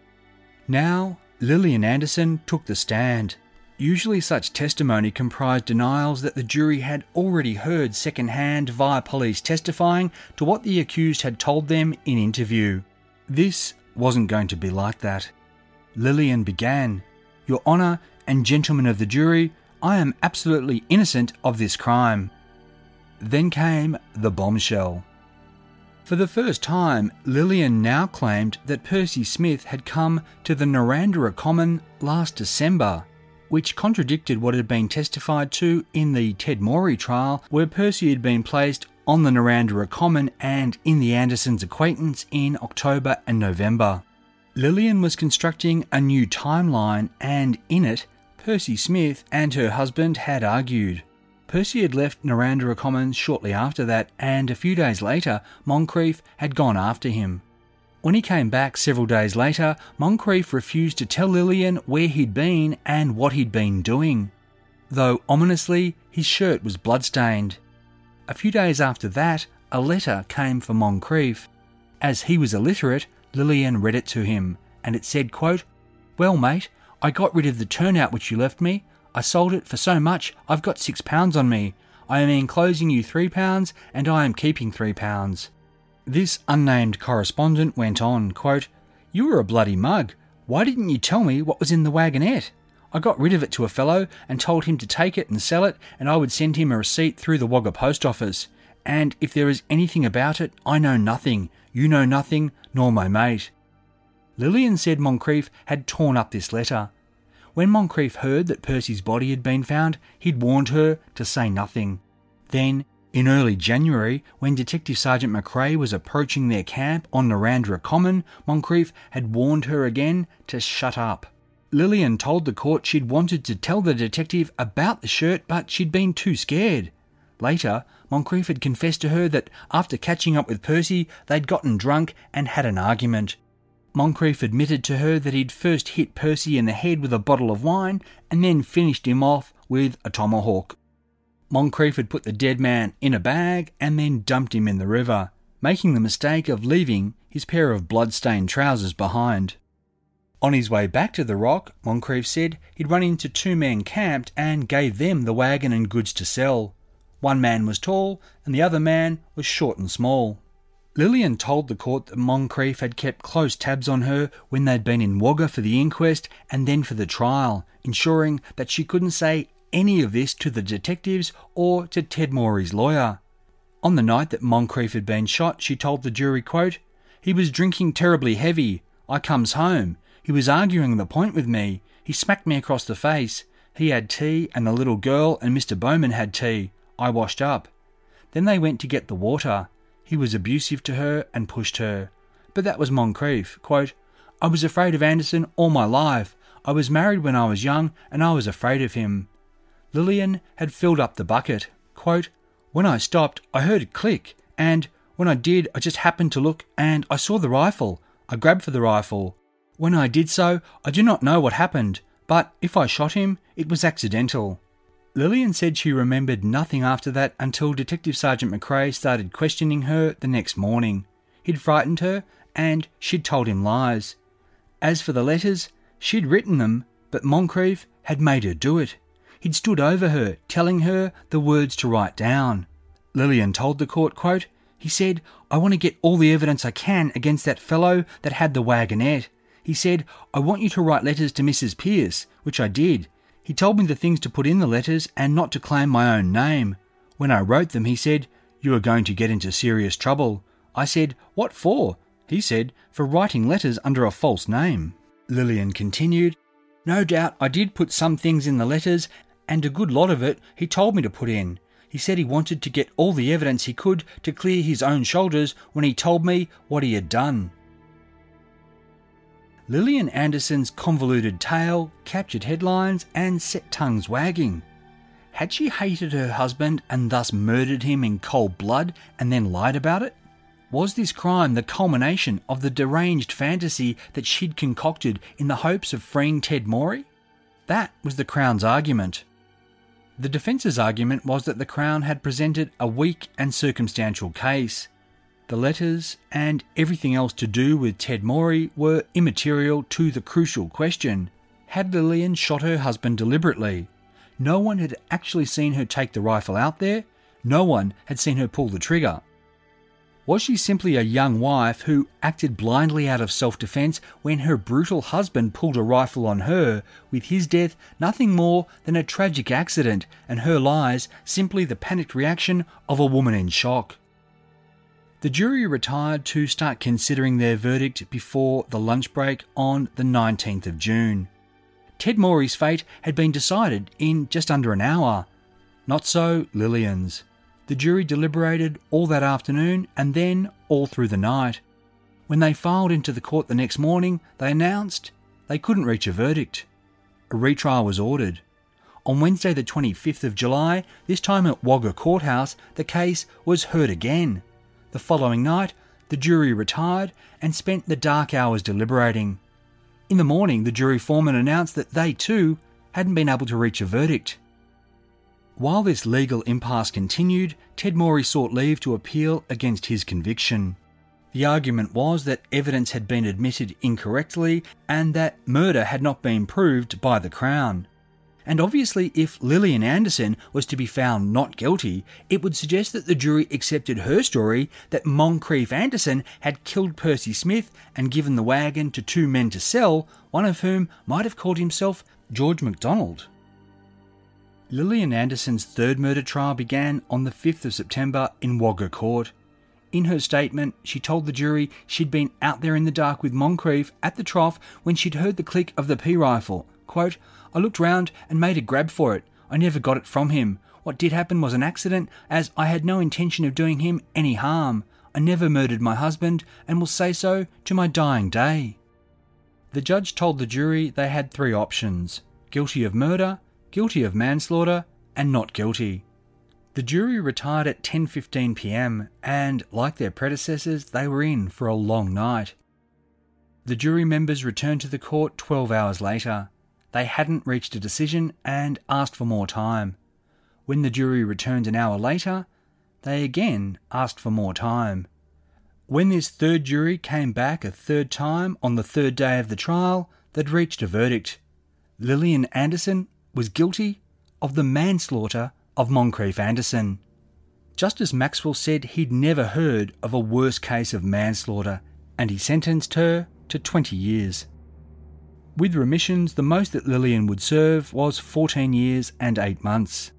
Now, Lillian Anderson took the stand. Usually such testimony comprised denials that the jury had already heard second-hand via police testifying to what the accused had told them in interview. This wasn't going to be like that. Lillian began, "Your Honour and gentlemen of the jury, I am absolutely innocent of this crime." Then came the bombshell. For the first time, Lillian now claimed that Percy Smith had come to the Narrandera Common last December, which contradicted what had been testified to in the Ted Morey trial, where Percy had been placed on the Narrandera Common and in the Andersons' acquaintance in October and November. Lillian was constructing a new timeline, and in it, Percy Smith and her husband had argued. Percy had left Narrandera Commons shortly after that, and a few days later, Moncrief had gone after him. When he came back several days later, Moncrief refused to tell Lillian where he'd been and what he'd been doing, though ominously his shirt was bloodstained. A few days after that, a letter came for Moncrief. As he was illiterate, Lillian read it to him, and it said, quote, "Well, mate, I got rid of the turnout which you left me. I sold it for so much, I've got £6 on me. I am enclosing you £3 and I am keeping £3. This unnamed correspondent went on, quote, "You were a bloody mug. Why didn't you tell me what was in the wagonette? I got rid of it to a fellow and told him to take it and sell it, and I would send him a receipt through the Wagga post office. And if there is anything about it, I know nothing. You know nothing, nor my mate." Lillian said Moncrieff had torn up this letter. When Moncrieff heard that Percy's body had been found, he'd warned her to say nothing. Then, in early January, when Detective Sergeant McRae was approaching their camp on Narrandera Common, Moncrieff had warned her again to shut up. Lillian told the court she'd wanted to tell the detective about the shirt, but she'd been too scared. Later, Moncrieff had confessed to her that after catching up with Percy, they'd gotten drunk and had an argument. Moncrieff admitted to her that he'd first hit Percy in the head with a bottle of wine and then finished him off with a tomahawk. Moncrieff had put the dead man in a bag and then dumped him in the river, making the mistake of leaving his pair of blood-stained trousers behind. On his way back to the rock, Moncrieff said he'd run into two men camped and gave them the wagon and goods to sell. One man was tall and the other man was short and small. Lillian told the court that Moncrieff had kept close tabs on her when they'd been in Wagga for the inquest and then for the trial, ensuring that she couldn't say any of this to the detectives or to Ted Morey's lawyer. On the night that Moncrieff had been shot, she told the jury, quote, "He was drinking terribly heavy. I comes home. He was arguing the point with me. He smacked me across the face. He had tea and the little girl and Mr. Bowman had tea. I washed up. Then they went to get the water. He was abusive to her and pushed her. But that was Moncrieff. Quote, "I was afraid of Anderson all my life. I was married when I was young and I was afraid of him." Lillian had filled up the bucket. Quote, "When I stopped, I heard it click, and when I did, I just happened to look and I saw the rifle. I grabbed for the rifle. When I did so, I do not know what happened, but if I shot him, it was accidental." Lillian said she remembered nothing after that until Detective Sergeant McRae started questioning her the next morning. He'd frightened her, and she'd told him lies. As for the letters, she'd written them, but Moncrieff had made her do it. He'd stood over her, telling her the words to write down. Lillian told the court, quote, "He said, I want to get all the evidence I can against that fellow that had the wagonette. He said, I want you to write letters to Mrs. Pearce, which I did. He told me the things to put in the letters and not to claim my own name. When I wrote them, he said, you are going to get into serious trouble. I said, what for? He said, for writing letters under a false name." Lillian continued, "No doubt I did put some things in the letters, and a good lot of it he told me to put in. He said he wanted to get all the evidence he could to clear his own shoulders when he told me what he had done." Lillian Anderson's convoluted tale captured headlines and set tongues wagging. Had she hated her husband and thus murdered him in cold blood and then lied about it? Was this crime the culmination of the deranged fantasy that she'd concocted in the hopes of freeing Ted Morey? That was the Crown's argument. The defence's argument was that the Crown had presented a weak and circumstantial case. The letters and everything else to do with Ted Morey were immaterial to the crucial question. Had Lillian shot her husband deliberately? No one had actually seen her take the rifle out there. No one had seen her pull the trigger. Was she simply a young wife who acted blindly out of self-defence when her brutal husband pulled a rifle on her, with his death nothing more than a tragic accident and her lies simply the panicked reaction of a woman in shock? The jury retired to start considering their verdict before the lunch break on the 19th of June. Ted Morey's fate had been decided in just under an hour. Not so Lillian's. The jury deliberated all that afternoon and then all through the night. When they filed into the court the next morning, they announced they couldn't reach a verdict. A retrial was ordered. On Wednesday the 25th of July, this time at Wagga Courthouse, the case was heard again. The following night, the jury retired and spent the dark hours deliberating. In the morning, the jury foreman announced that they too hadn't been able to reach a verdict. While this legal impasse continued, Ted Morey sought leave to appeal against his conviction. The argument was that evidence had been admitted incorrectly and that murder had not been proved by the Crown. And obviously, if Lillian Anderson was to be found not guilty, it would suggest that the jury accepted her story that Moncrieff Anderson had killed Percy Smith and given the wagon to two men to sell, one of whom might have called himself George MacDonald. Lillian Anderson's third murder trial began on the 5th of September in Wagga Court. In her statement, she told the jury she'd been out there in the dark with Moncrieff at the trough when she'd heard the click of the P-rifle. Quote, "I looked round and made a grab for it. I never got it from him. What did happen was an accident, as I had no intention of doing him any harm. I never murdered my husband and will say so to my dying day." The judge told the jury they had three options: guilty of murder, guilty of manslaughter, and not guilty. The jury retired at 10:15 p.m. and, like their predecessors, they were in for a long night. The jury members returned to the court 12 hours later. They hadn't reached a decision and asked for more time. When the jury returned an hour later, they again asked for more time. When this third jury came back a third time on the third day of the trial, they'd reached a verdict. Lillian Anderson was guilty of the manslaughter of Moncrieff Anderson. Justice Maxwell said he'd never heard of a worse case of manslaughter, and he sentenced her to 20 years. With remissions, the most that Lillian would serve was 14 years and 8 months.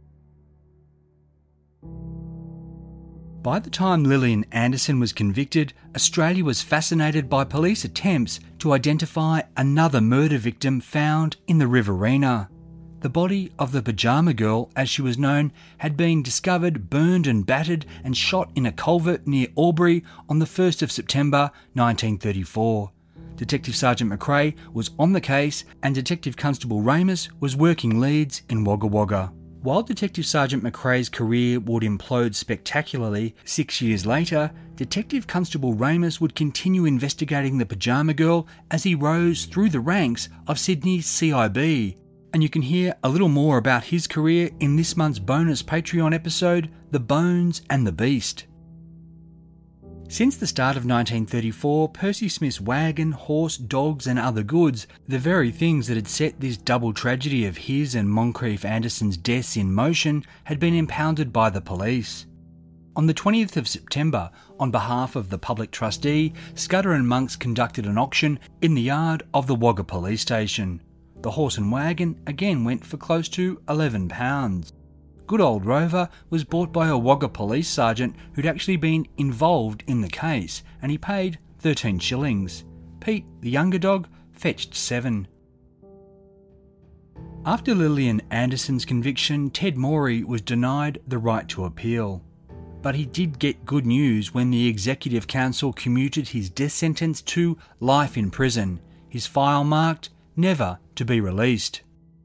By the time Lillian Anderson was convicted, Australia was fascinated by police attempts to identify another murder victim found in the Riverina. The body of the Pyjama Girl, as she was known, had been discovered burned and battered and shot in a culvert near Albury on the 1st of September 1934. Detective Sergeant McRae was on the case and Detective Constable Ramus was working leads in Wagga Wagga. While Detective Sergeant McRae's career would implode spectacularly 6 years later, Detective Constable Ramus would continue investigating the Pyjama Girl as he rose through the ranks of Sydney's CIB. And you can hear a little more about his career in this month's bonus Patreon episode, The Bones and the Beast. Since the start of 1934, Percy Smith's wagon, horse, dogs and other goods, the very things that had set this double tragedy of his and Moncrieff Anderson's deaths in motion, had been impounded by the police. On the 20th of September, on behalf of the public trustee, Scudder and Monks conducted an auction in the yard of the Wagga police station. The horse and wagon again went for close to £11. Good old Rover was bought by a Wagga police sergeant who'd actually been involved in the case, and he paid 13 shillings. Pete, the younger dog, fetched 7. After Lillian Anderson's conviction, Ted Morey was denied the right to appeal. But he did get good news when the Executive Council commuted his death sentence to life in prison, his file marked never to be released.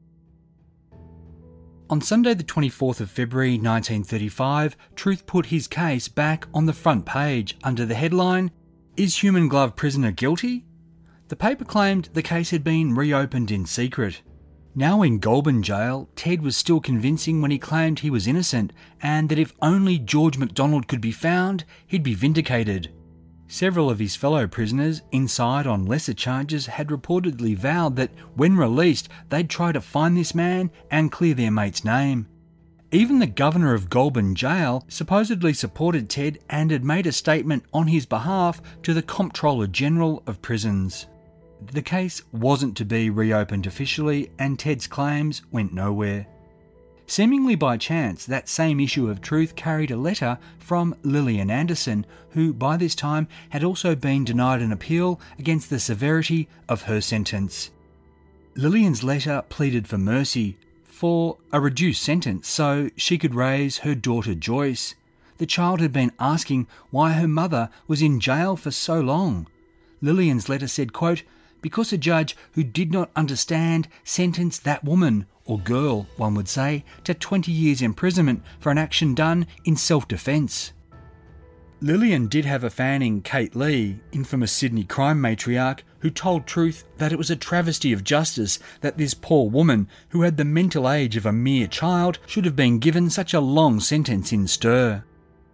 On Sunday the 24th of February 1935, Truth put his case back on the front page under the headline, "Is Human Glove Prisoner Guilty?" The paper claimed the case had been reopened in secret. Now in Goulburn jail, Ted was still convincing when he claimed he was innocent and that if only George MacDonald could be found, he'd be vindicated. Several of his fellow prisoners, inside on lesser charges, had reportedly vowed that when released, they'd try to find this man and clear their mate's name. Even the governor of Goulburn jail supposedly supported Ted and had made a statement on his behalf to the Comptroller General of Prisons. The case wasn't to be reopened officially and Ted's claims went nowhere. Seemingly by chance, that same issue of Truth carried a letter from Lillian Anderson, who by this time had also been denied an appeal against the severity of her sentence. Lillian's letter pleaded for mercy, for a reduced sentence so she could raise her daughter Joyce. The child had been asking why her mother was in jail for so long. Lillian's letter said, quote, "Because a judge who did not understand sentenced that woman, or girl, one would say, to 20 years imprisonment for an action done in self-defence." Lillian did have a fan in Kate Lee, infamous Sydney crime matriarch, who told Truth that it was a travesty of justice that this poor woman, who had the mental age of a mere child, should have been given such a long sentence in stir.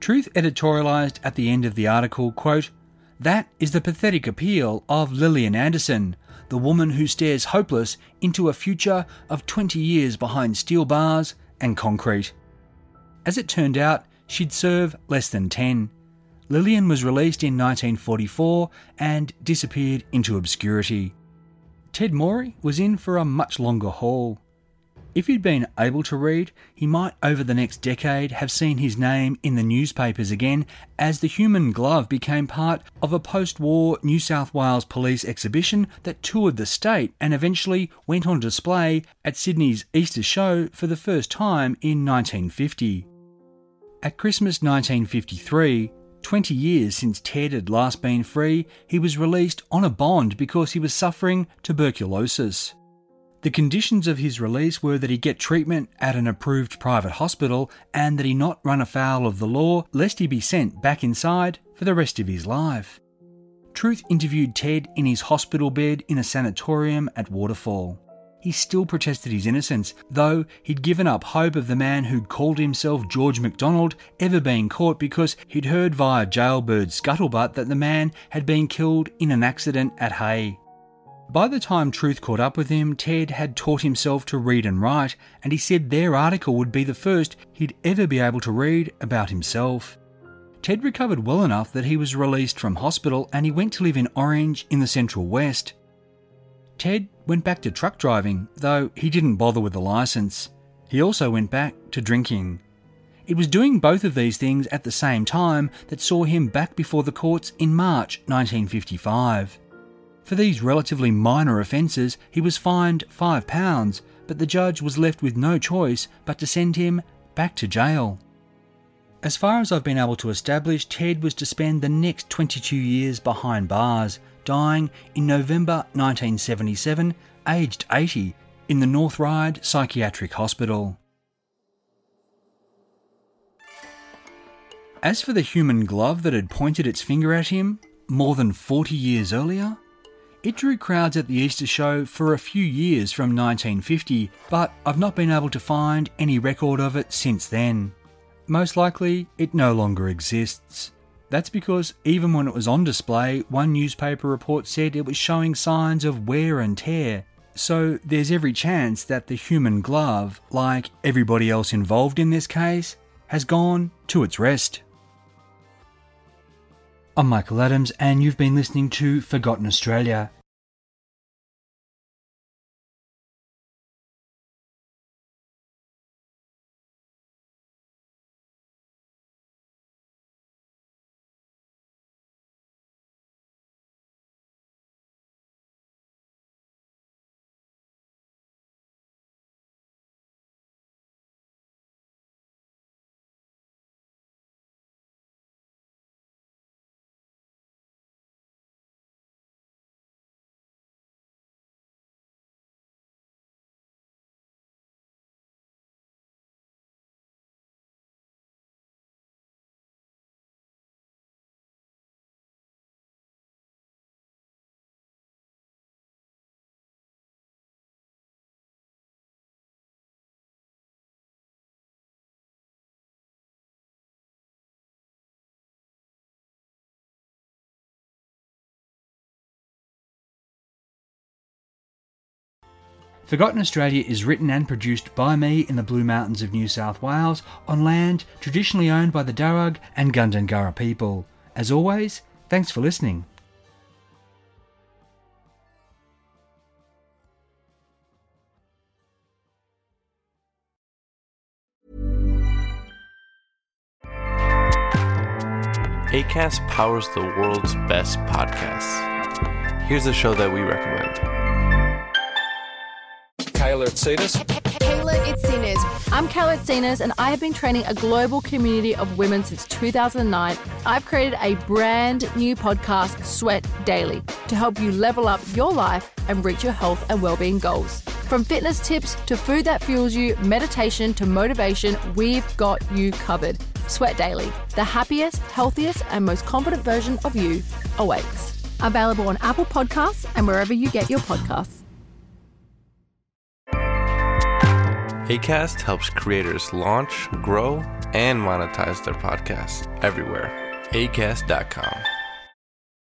Truth editorialised at the end of the article, quote, "That is the pathetic appeal of Lillian Anderson, the woman who stares hopeless into a future of 20 years behind steel bars and concrete." As it turned out, she'd serve less than 10. Lillian was released in 1944 and disappeared into obscurity. Ted Morey was in for a much longer haul. If he'd been able to read, he might over the next decade have seen his name in the newspapers again as the human glove became part of a post-war New South Wales police exhibition that toured the state and eventually went on display at Sydney's Easter Show for the first time in 1950. At Christmas 1953, 20 years since Ted had last been free, he was released on a bond because he was suffering tuberculosis. The conditions of his release were that he get treatment at an approved private hospital and that he not run afoul of the law lest he be sent back inside for the rest of his life. Truth interviewed Ted in his hospital bed in a sanatorium at Waterfall. He still protested his innocence, though he'd given up hope of the man who'd called himself George MacDonald ever being caught because he'd heard via jailbird scuttlebutt that the man had been killed in an accident at Hay. By the time Truth caught up with him, Ted had taught himself to read and write, and he said their article would be the first he'd ever be able to read about himself. Ted recovered well enough that he was released from hospital and he went to live in Orange in the Central West. Ted went back to truck driving, though he didn't bother with the licence. He also went back to drinking. It was doing both of these things at the same time that saw him back before the courts in March 1955. For these relatively minor offences, he was fined £5, but the judge was left with no choice but to send him back to jail. As far as I've been able to establish, Ted was to spend the next 22 years behind bars, dying in November 1977, aged 80, in the North Ryde Psychiatric Hospital. As for the human glove that had pointed its finger at him more than 40 years earlier, it drew crowds at the Easter Show for a few years from 1950, but I've not been able to find any record of it since then. Most likely, it no longer exists. That's because even when it was on display, one newspaper report said it was showing signs of wear and tear. So there's every chance that the human glove, like everybody else involved in this case, has gone to its rest. I'm Michael Adams and you've been listening to Forgotten Australia. Forgotten Australia is written and produced by me in the Blue Mountains of New South Wales on land traditionally owned by the Darug and Gundungurra people. As always, thanks for listening. Acast powers the world's best podcasts. Here's a show that we recommend. Kayla Itsinas. Kayla Itsinas. I'm Kayla Itsinas and I have been training a global community of women since 2009. I've created a brand new podcast, Sweat Daily, to help you level up your life and reach your health and well-being goals. From fitness tips to food that fuels you, meditation to motivation, we've got you covered. Sweat Daily, the happiest, healthiest and most confident version of you awaits. Available on Apple Podcasts and wherever you get your podcasts. Acast helps creators launch, grow, and monetize their podcasts everywhere. Acast.com.